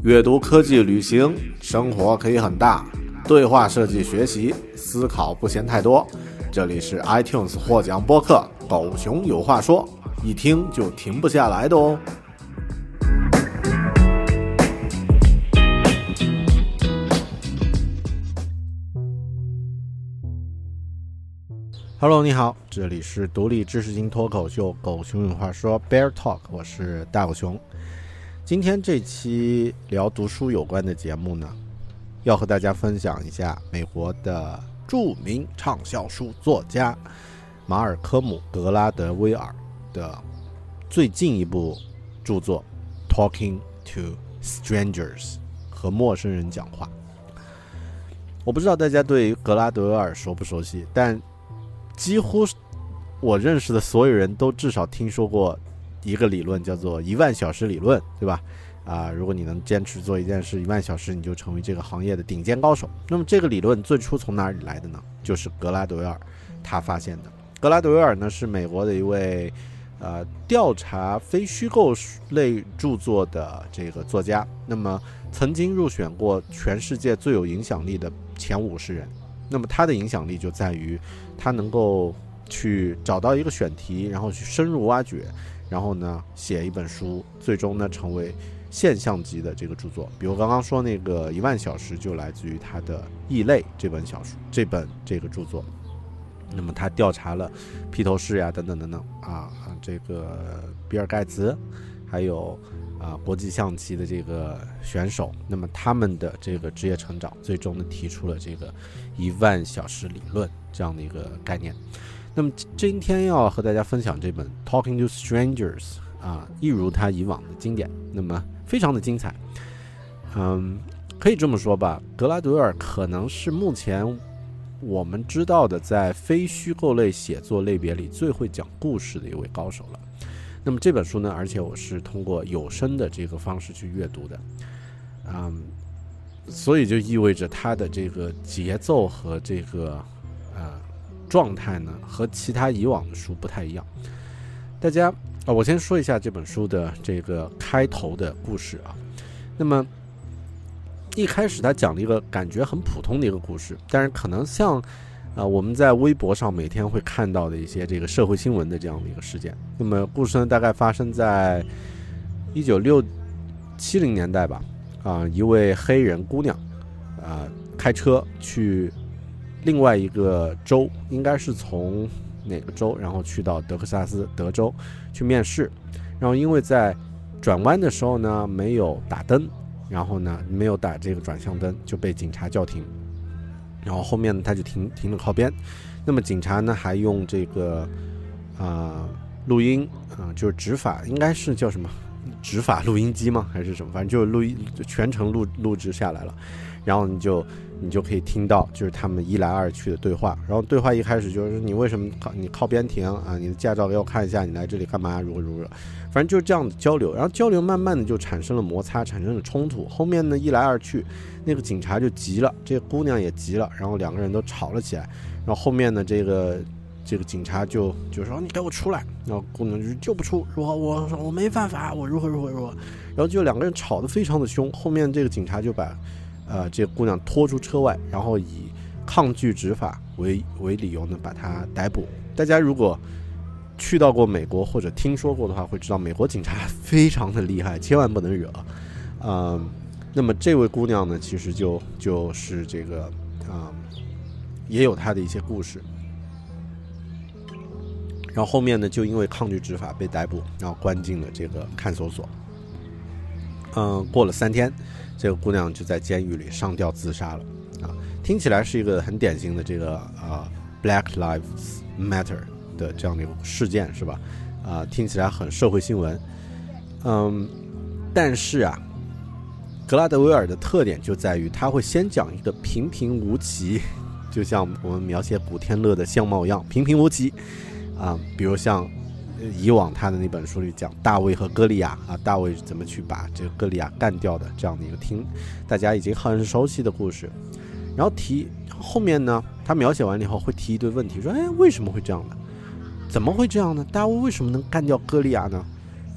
阅读、科技、旅行，生活可以很大。对话设计学习，思考不嫌太多。这里是 iTunes 获奖播客《狗熊有话说》，一听就停不下来的哦。Hello， 你好，这里是独立知识型脱口秀《狗熊有话说》Bear Talk， 我是大狗熊。今天这期聊读书有关的节目呢，要和大家分享一下美国的著名畅销书作家马尔科姆·格拉德威尔的最近一部著作《Talking to Strangers》，和陌生人讲话。我不知道大家对格拉德威尔熟不熟悉，但几乎我认识的所有人都至少听说过一个理论，叫做10000小时理论，对吧？如果你能坚持做一件事10000小时，你就成为这个行业的顶尖高手。那么这个理论最初从哪里来的呢？就是格拉德威尔他发现的。格拉德威尔呢是美国的一位调查非虚构类著作的这个作家，那么曾经入选过全世界最有影响力的前50人。那么他的影响力就在于他能够去找到一个选题，然后去深入挖掘，然后呢写一本书，最终呢成为现象级的这个著作。比如刚刚说那个10000小时就来自于他的《异类》这本小说，这个著作。那么他调查了披头士呀等等等等这个比尔盖茨，还有国际象棋的这个选手，那么他们的这个职业成长，最终呢提出了这个10000小时理论这样的一个概念。那么今天要和大家分享这本 Talking to Strangers 一如他以往的经典，那么非常的精彩。可以这么说吧，格拉德威尔可能是目前我们知道的在非虚构类写作类别里最会讲故事的一位高手了。那么这本书呢，而且我是通过有声的这个方式去阅读的，所以就意味着它的这个节奏和这个状态呢，和其他以往的书不太一样。大家我先说一下这本书的这个开头的故事那么一开始他讲了一个感觉很普通的一个故事，但是可能像我们在微博上每天会看到的一些这个社会新闻的这样的一个事件。那么故事呢，大概发生在1970年代吧。一位黑人姑娘开车去另外一个州，应该是从哪个州，然后去到德克萨斯德州去面试。然后因为在转弯的时候呢没有打灯，然后呢没有打这个转向灯，就被警察叫停。然后后面呢他就停了靠边。那么警察呢还用这个录音就是执法，应该是叫什么执法录音机吗还是什么，反正就是全程录制下来了。然后你就可以听到就是他们一来二去的对话。然后对话一开始就是你为什么你靠边停你的驾照给我看一下，你来这里干嘛，如何，反正就是这样的交流。然后交流慢慢的就产生了摩擦，产生了冲突。后面呢一来二去，那个警察就急了，这个姑娘也急了，然后两个人都吵了起来。然后后面呢这个警察就说你给我出来，然后姑娘就不出，我说我没犯法，我如何，然后就两个人吵得非常的凶。后面这个警察就把这个姑娘拖出车外，然后以抗拒执法为理由呢把她逮捕。大家如果去到过美国或者听说过的话，会知道美国警察非常的厉害，千万不能惹。那么这位姑娘呢其实就是这个也有她的一些故事。然后后面呢就因为抗拒执法被逮捕，然后关进了这个看守所。过了3天，这个姑娘就在监狱里上吊自杀了听起来是一个很典型的这个Black Lives Matter 的这样的一个事件，是吧？听起来很社会新闻。但是格拉德威尔的特点就在于他会先讲一个平平无奇，就像我们描写古天乐的相貌一样平平无奇比如像以往他的那本书里讲大卫和歌利亚大卫怎么去把这个歌利亚干掉的这样的一个大家已经很熟悉的故事。然后后面呢他描写完了以后会提一堆问题，说为什么会这样的，怎么会这样呢？大卫为什么能干掉歌利亚呢？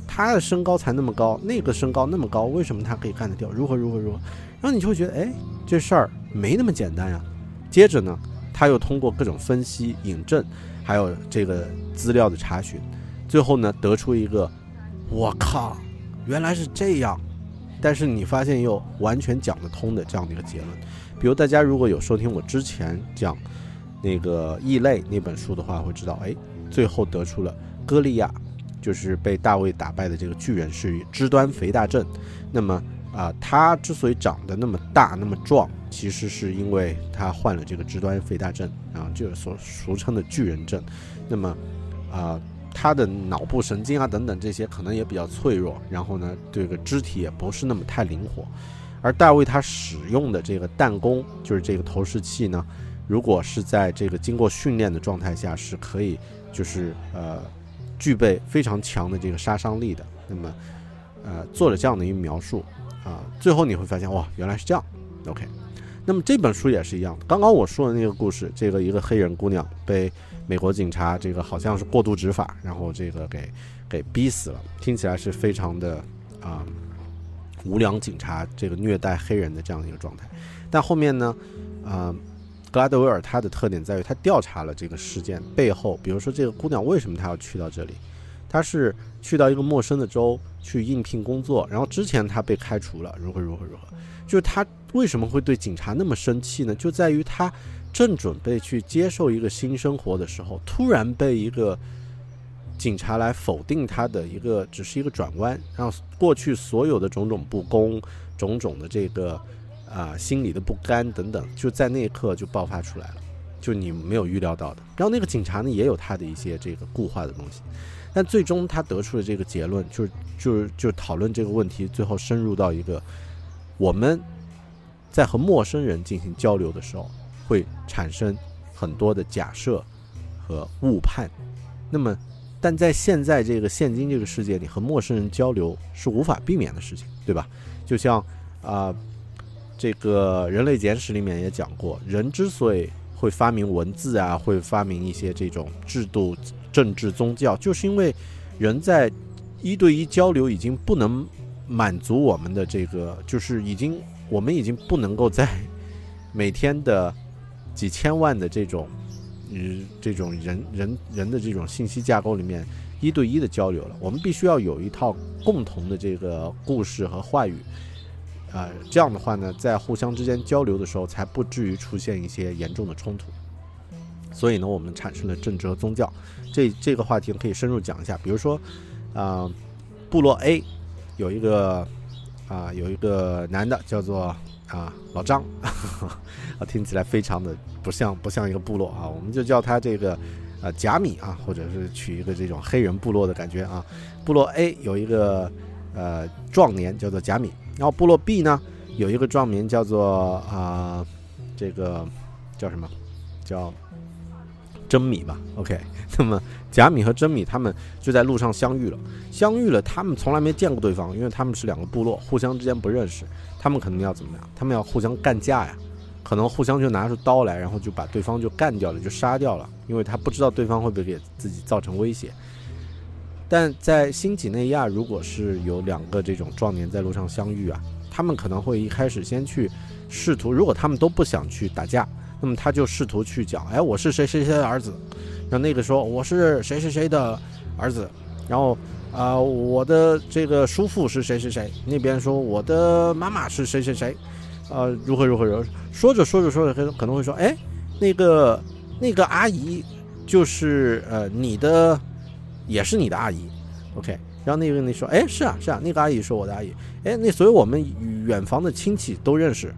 他的身高才那么高，那个身高那么高，为什么他可以干得掉？如何？然后你就会觉得，哎，这事儿没那么简单呀。接着呢，他又通过各种分析、引证，还有这个资料的查询，最后呢得出一个，我靠，原来是这样。但是你发现又完全讲得通的这样的一个结论。比如大家如果有收听我之前讲那个异类那本书的话，会知道，哎，最后得出了歌利亚就是被大卫打败的这个巨人是肢端肥大症。那么他之所以长得那么大那么壮，其实是因为他患了这个肢端肥大症，就是所俗称的巨人症。那么他的脑部神经等等这些可能也比较脆弱，然后呢这个肢体也不是那么太灵活。而大卫他使用的这个弹弓，就是这个投石器呢，如果是在这个经过训练的状态下，是可以就是具备非常强的这个杀伤力的。那么做了这样的一个描述最后你会发现，哇，原来是这样。 OK， 那么这本书也是一样的。刚刚我说的那个故事，这个一个黑人姑娘被美国警察这个好像是过度执法，然后这个给逼死了，听起来是非常的无良警察这个虐待黑人的这样的一个状态。但后面呢格拉德威尔他的特点在于他调查了这个事件背后，比如说这个姑娘为什么她要去到这里，她是去到一个陌生的州去应聘工作，然后之前她被开除了，如何，就是她为什么会对警察那么生气呢？就在于她正准备去接受一个新生活的时候，突然被一个警察来否定她的只是一个转弯，让过去所有的种种不公、种种的这个心里的不甘等等，就在那一刻就爆发出来了，就你没有预料到的。然后那个警察呢也有他的一些这个固化的东西，但最终他得出的这个结论就讨论这个问题，最后深入到一个我们在和陌生人进行交流的时候会产生很多的假设和误判。那么但在现今这个世界里，和陌生人交流是无法避免的事情，对吧？就像这个人类简史里面也讲过，人之所以会发明文字会发明一些这种制度、政治、宗教，就是因为人在一对一交流已经不能满足我们的这个，就是我们已经不能够在每天的几千万的这种人的这种信息架构里面一对一的交流了。我们必须要有一套共同的这个故事和话语。这样的话呢，在互相之间交流的时候，才不至于出现一些严重的冲突。所以呢，我们产生了政治和宗教。这个话题可以深入讲一下。比如说，部落 A 有一个男的叫做老张，听起来非常的不像一个部落我们就叫他这个贾米或者是取一个这种黑人部落的感觉部落 A 有一个壮年叫做贾米。然后部落 B 呢有一个壮年叫做这个叫什么，叫真米吧 OK。 那么贾米和真米他们就在路上相遇了，他们从来没见过对方，因为他们是两个部落，互相之间不认识。他们可能要怎么样？他们要互相干架呀，可能互相就拿出刀来，然后就把对方就干掉了，就杀掉了，因为他不知道对方会不会给自己造成威胁。但在新几内亚，如果是有两个这种壮年在路上相遇他们可能会一开始先去试图，如果他们都不想去打架，那么他就试图去讲，我是谁谁谁的儿子，然后那个说我是谁谁谁的儿子，然后我的这个叔父是谁谁谁，那边说我的妈妈是谁谁谁，如何，说着可能会说，那个阿姨就是你的。也是你的阿姨 OK。 然后那个人说是啊，那个阿姨是我的阿姨，那所以我们远房的亲戚都认识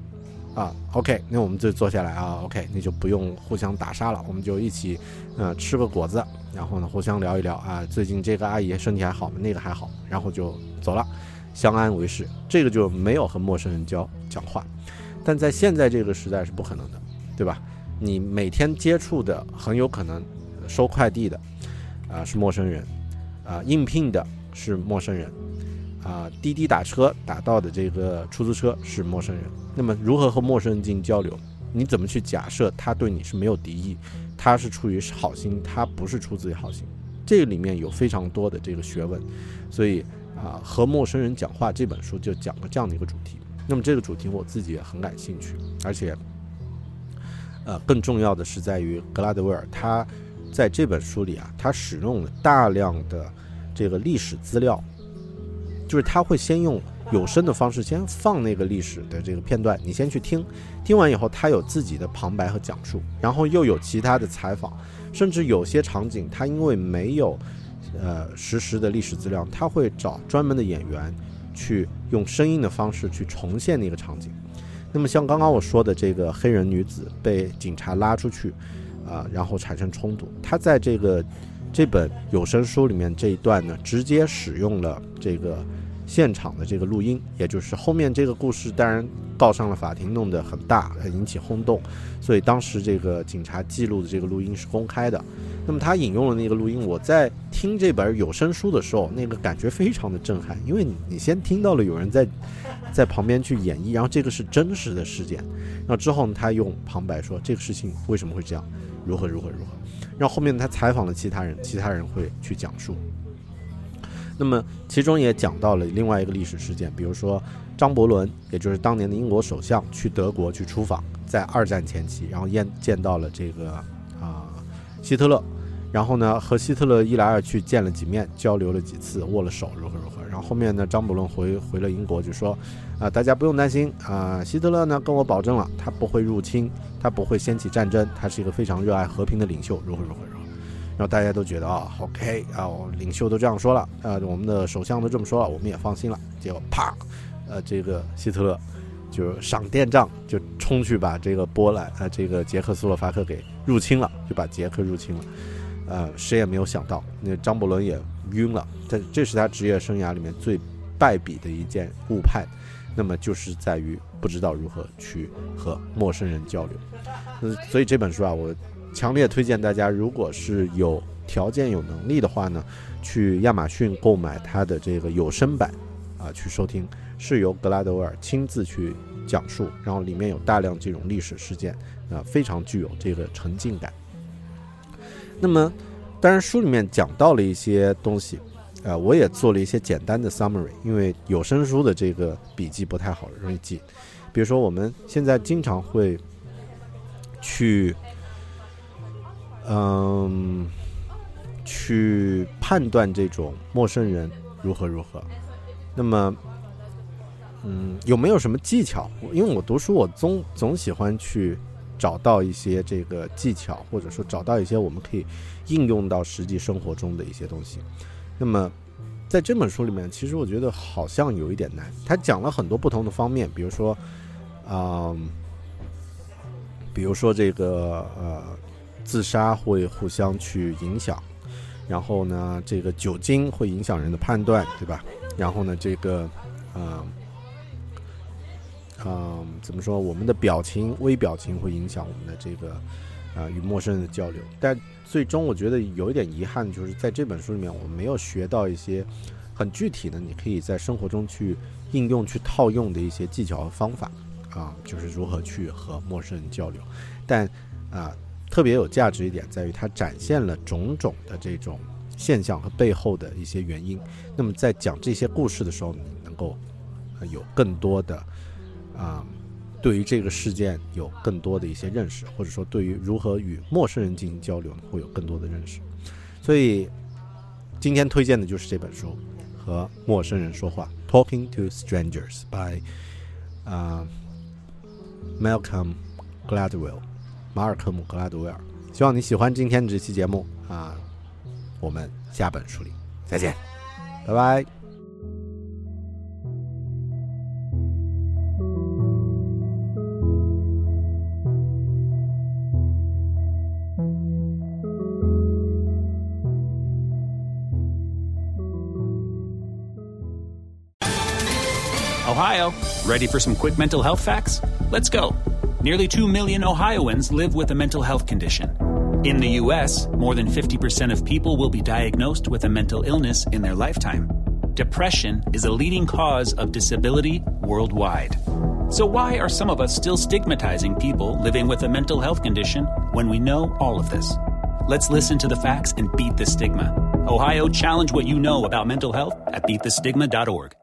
OK。 那我们就坐下来OK， 那就不用互相打杀了，我们就一起吃个果子，然后呢互相聊一聊最近这个阿姨身体还好吗？那个还好，然后就走了，相安为室。这个就没有和陌生人讲话。但在现在这个时代是不可能的，对吧？你每天接触的很有可能收快递的是陌生人应聘的是陌生人滴滴打车打到的这个出租车是陌生人。那么如何和陌生人进行交流？你怎么去假设他对你是没有敌意，他是出于好心，他不是出自于好心？这个里面有非常多的这个学问。所以和陌生人讲话这本书就讲了这样的一个主题。那么这个主题我自己也很感兴趣，而且更重要的是在于格拉德威尔他在这本书里啊，他使用了大量的这个历史资料，就是他会先用有声的方式先放那个历史的这个片段，你先去听，听完以后他有自己的旁白和讲述，然后又有其他的采访，甚至有些场景他因为没有实时的历史资料，他会找专门的演员去用声音的方式去重现那个场景。那么像刚刚我说的这个黑人女子被警察拉出去然后产生冲突，他在这本有声书里面这一段呢，直接使用了这个现场的这个录音，也就是后面这个故事当然告上了法庭，弄得很大，引起轰动，所以当时这个警察记录的这个录音是公开的。那么他引用了那个录音，我在听这本有声书的时候，那个感觉非常的震撼，因为你先听到了有人在旁边去演绎，然后这个是真实的事件，然后之后呢，他用旁白说这个事情为什么会这样，如何，然后后面他采访了其他人会去讲述。那么其中也讲到了另外一个历史事件，比如说张伯伦，也就是当年的英国首相，去德国去出访，在2战前期，然后见到了这个希特勒，然后呢和希特勒一来二去见了几面，交流了几次，握了手，如何，然后后面呢张伯伦回了英国，就说大家不用担心希特勒呢跟我保证了，他不会入侵，他不会掀起战争，他是一个非常热爱和平的领袖，如何，然后大家都觉得OK 领袖都这样说了我们的首相都这么说了，我们也放心了。结果啪这个希特勒就赏电杖，就冲去把这个波兰这个捷克斯洛伐克给入侵了，就把捷克入侵了。谁也没有想到，那张伯伦也晕了。这是他职业生涯里面最败笔的一件误判。那么就是在于不知道如何去和陌生人交流。所以这本书我强烈推荐大家，如果是有条件有能力的话呢，去亚马逊购买它的这个有声版去收听，是由格拉德威尔亲自去讲述，然后里面有大量这种历史事件非常具有这个沉浸感。那么当然书里面讲到了一些东西我也做了一些简单的 summary， 因为有声书的这个笔记不太好容易记。比如说我们现在经常会去判断这种陌生人如何，那么有没有什么技巧？因为我读书我总喜欢去找到一些这个技巧，或者说找到一些我们可以应用到实际生活中的一些东西。那么在这本书里面，其实我觉得好像有一点难，他讲了很多不同的方面，比如说这个自杀会互相去影响，然后呢这个酒精会影响人的判断，对吧？然后呢这个怎么说，我们的表情微表情会影响我们的这个与陌生人的交流。但最终我觉得有一点遗憾，就是在这本书里面我没有学到一些很具体的你可以在生活中去应用去套用的一些技巧和方法就是如何去和陌生人交流。但特别有价值一点在于它展现了种种的这种现象和背后的一些原因。那么在讲这些故事的时候，你能够有更多的对于这个事件有更多的一些认识，或者说对于如何与陌生人进行交流会有更多的认识。所以今天推荐的就是这本书，和陌生人说话 Talking to Strangers by Malcolm Gladwell 马尔科姆·格拉德威尔。希望你喜欢今天的这期节目我们下本书里再见，拜拜。 Ohio, ready for some quick mental health facts? Let's go. Nearly 2 million Ohioans live with a mental health condition. In the U.S., more than 50% of people will be diagnosed with a mental illness in their lifetime. Depression is a leading cause of disability worldwide. So why are some of us still stigmatizing people living with a mental health condition when we know all of this? Let's listen to the facts and beat the stigma. Ohio, challenge what you know about mental health at beatthestigma.org.